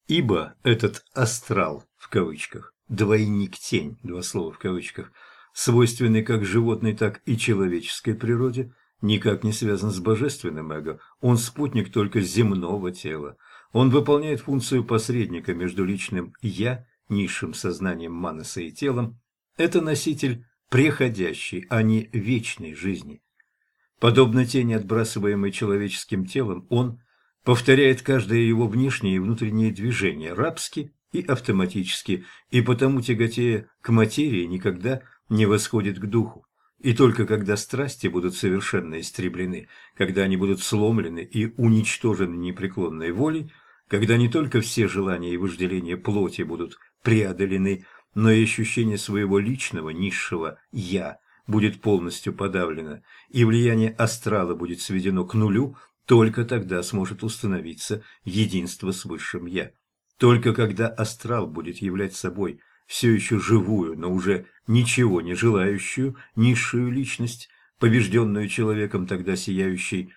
Ибо этот «астрал» в кавычках, «двойник-тень», два слова в кавычках, свойственный как животной, так и человеческой природе, никак не связан с божественным эго, он спутник только земного тела. Он выполняет функцию посредника между личным «я», низшим сознанием Манаса и телом. Это носитель преходящей, а не вечной жизни. Подобно тени, отбрасываемой человеческим телом, он повторяет каждое его внешнее и внутреннее движение рабски и автоматически, и потому, тяготея к материи, никогда не восходит к духу. И только когда страсти будут совершенно истреблены, когда они будут сломлены и уничтожены непреклонной волей, когда не только все желания и вожделения плоти будут преодолены, но и ощущение своего личного низшего «я» будет полностью подавлено, и влияние астрала будет сведено к нулю, только тогда сможет установиться единство с высшим «я». Только когда астрал будет являть собой все еще живую, но уже ничего не желающую низшую личность, побежденную человеком, тогда сияющий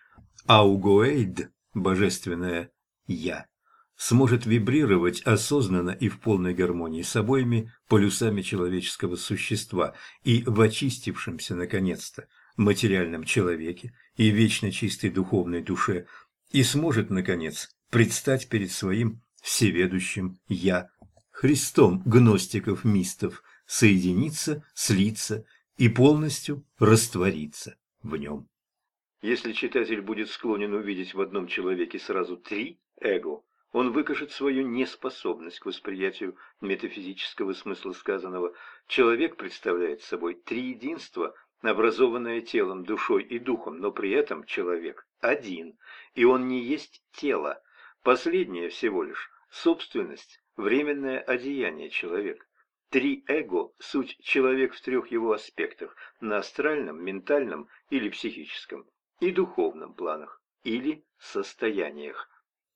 аугоэйд, божественное «я», сможет вибрировать осознанно и в полной гармонии с обоими полюсами человеческого существа и в очистившемся, наконец-то, материальном человеке и вечно чистой духовной душе, и сможет, наконец, предстать перед своим всеведущим «Я», Христом гностиков-мистов, соединиться, слиться и полностью раствориться в нем. Если читатель будет склонен увидеть в одном человеке сразу три эго, он выкажет свою неспособность к восприятию метафизического смысла сказанного. Человек представляет собой триединство, образованное телом, душой и духом, но при этом человек один, и он не есть тело. Последнее всего лишь собственность, временное одеяние человека. Три эго – суть человек в трех его аспектах – на астральном, ментальном или психическом, и духовном планах, или состояниях.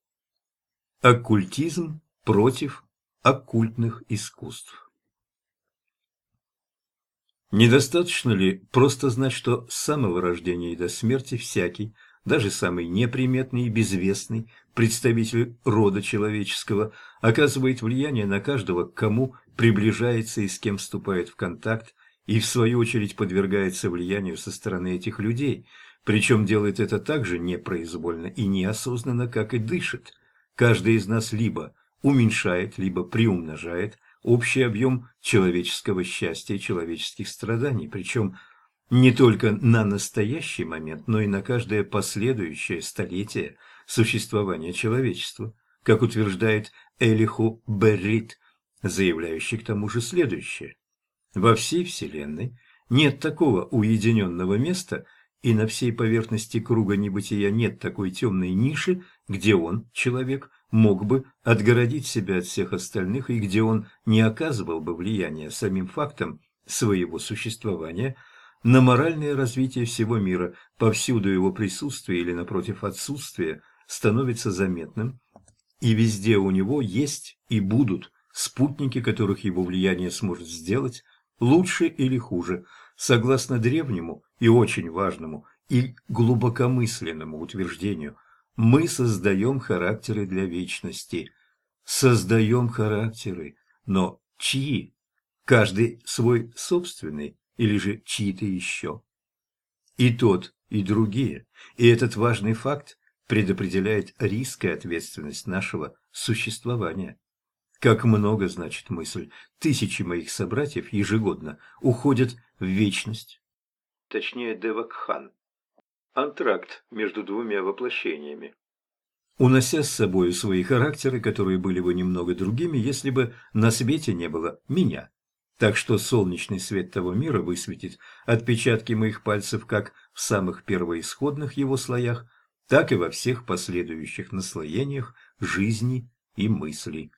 Оккультизм против оккультных искусств. Недостаточно ли просто знать, что с самого рождения и до смерти всякий, даже самый неприметный и безвестный представитель рода человеческого, оказывает влияние на каждого, к кому приближается и с кем вступает в контакт, и в свою очередь подвергается влиянию со стороны этих людей, причем делает это так же непроизвольно и неосознанно, как и дышит. Каждый из нас либо уменьшает, либо приумножает общий объем человеческого счастья и человеческих страданий, причем не только на настоящий момент, но и на каждое последующее столетие существования человечества, как утверждает Элиху Беррит, заявляющий к тому же следующее. Во всей Вселенной нет такого уединенного места, и на всей поверхности круга небытия нет такой темной ниши, где он, человек, мог бы отгородить себя от всех остальных и где он не оказывал бы влияния самим фактом своего существования на моральное развитие всего мира. Повсюду его присутствие или, напротив, отсутствие становится заметным, и везде у него есть и будут спутники, которых его влияние сможет сделать лучше или хуже, согласно древнему и очень важному и глубокомысленному утверждению. Мы создаем характеры для вечности. Создаем характеры, но чьи? Каждый свой собственный или же чьи-то еще? И тот, и другие. И этот важный факт предопределяет риск и ответственность нашего существования. Как много значит мысль. Тысячи моих собратьев ежегодно уходят в вечность. Точнее, Девакхан. Антракт между двумя воплощениями. Унося с собой свои характеры, которые были бы немного другими, если бы на свете не было меня. Так что солнечный свет того мира высветит отпечатки моих пальцев как в самых первоисходных его слоях, так и во всех последующих наслоениях жизни и мыслей.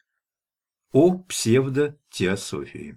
О псевдотеософии.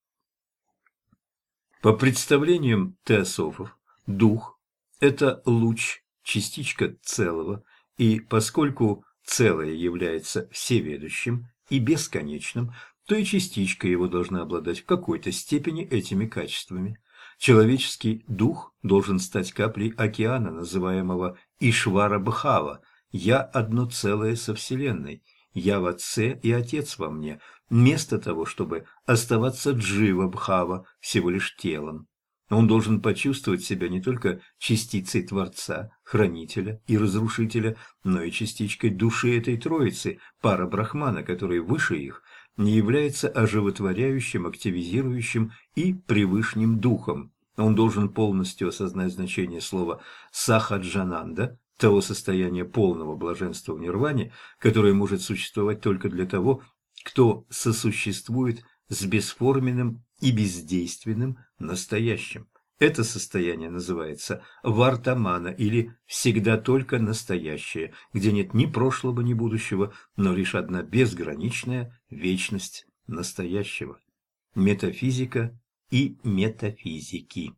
По представлениям теософов, дух – это луч, частичка целого, и поскольку целое является всеведущим и бесконечным, то и частичка его должна обладать в какой-то степени этими качествами. Человеческий дух должен стать каплей океана, называемого Ишвара-Бхава, «Я одно целое со Вселенной», «Я в Отце и Отец во мне», вместо того, чтобы оставаться джива-бхава, всего лишь телом. Он должен почувствовать себя не только частицей Творца, Хранителя и Разрушителя, но и частичкой души этой Троицы, пара Брахмана, который выше их, не является оживотворяющим, активизирующим и превышним духом. Он должен полностью осознать значение слова «сахаджананда», того состояния полного блаженства в нирване, которое может существовать только для того, кто сосуществует с бесформенным и бездейственным настоящим. Это состояние называется вартамана или всегда только настоящее, где нет ни прошлого, ни будущего, но лишь одна безграничная вечность настоящего. Метафизика и метафизики.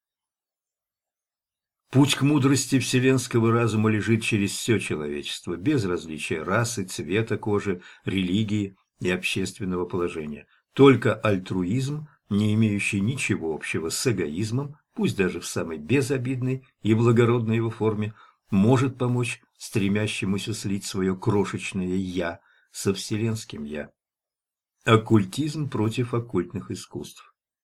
Путь к мудрости вселенского разума лежит через все человечество, без различия расы, цвета кожи, религии и общественного положения. Только альтруизм, не имеющий ничего общего с эгоизмом, пусть даже в самой безобидной и благородной его форме, может помочь стремящемуся слить свое крошечное «я» со вселенским «я». Оккультизм против оккультных искусств.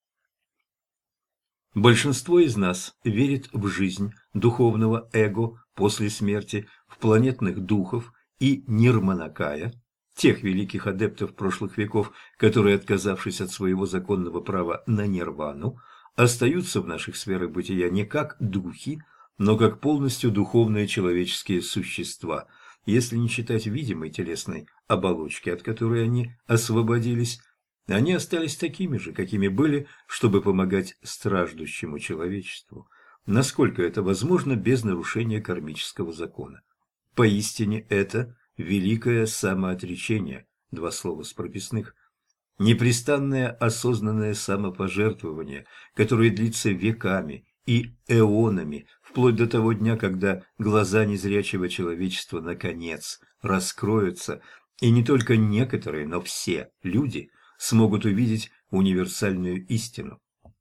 Большинство из нас верит в жизнь духовного эго после смерти, в планетных духов и нирманакая, тех великих адептов прошлых веков, которые, отказавшись от своего законного права на нирвану, остаются в наших сферах бытия не как духи, но как полностью духовные человеческие существа, если не считать видимой телесной оболочки, от которой они освободились. Они остались такими же, какими были, чтобы помогать страждущему человечеству, насколько это возможно без нарушения кармического закона. Поистине это великое самоотречение, два слова с прописных, непрестанное осознанное самопожертвование, которое длится веками и эонами, вплоть до того дня, когда глаза незрячего человечества наконец раскроются, и не только некоторые, но все люди смогут увидеть универсальную истину.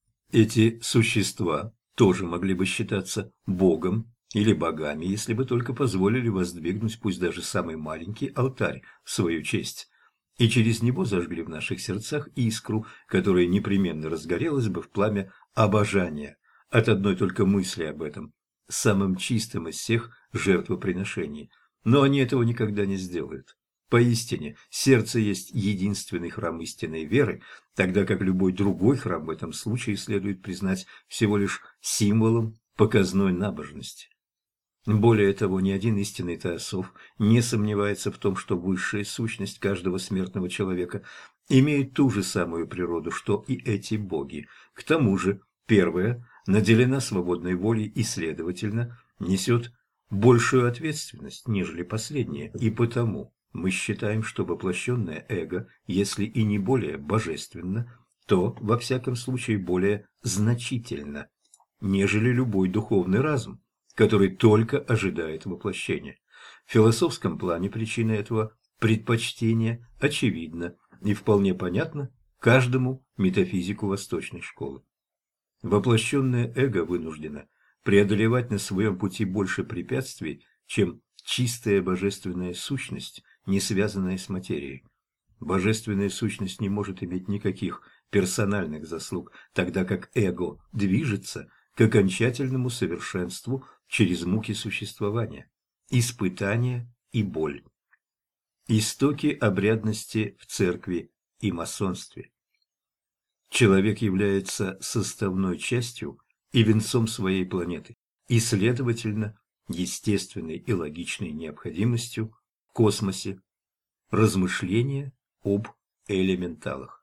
Эти существа тоже могли бы считаться Богом или богами, если бы только позволили воздвигнуть пусть даже самый маленький алтарь в свою честь, и через него зажгли в наших сердцах искру, которая непременно разгорелась бы в пламя обожания от одной только мысли об этом, самым чистым из всех жертвоприношений. Но они этого никогда не сделают. Поистине, сердце есть единственный храм истинной веры, тогда как любой другой храм в этом случае следует признать всего лишь символом показной набожности. Более того, ни один истинный теософ не сомневается в том, что высшая сущность каждого смертного человека имеет ту же самую природу, что и эти боги. К тому же, первая наделена свободной волей и, следовательно, несет большую ответственность, нежели последняя, и потому мы считаем, что воплощенное эго, если и не более божественно, то, во всяком случае, более значительно, нежели любой духовный разум, который только ожидает воплощения. В философском плане причина этого предпочтения очевидна и вполне понятна каждому метафизику восточной школы. Воплощенное эго вынуждено преодолевать на своем пути больше препятствий, чем чистая божественная сущность, не связанная с материей. Божественная сущность не может иметь никаких персональных заслуг, тогда как эго движется к окончательному совершенству через муки существования, испытания и боль. Истоки обрядности в церкви и масонстве. Человек является составной частью и венцом своей планеты, и, следовательно, естественной и логичной необходимостью в космосе размышления об элементалах.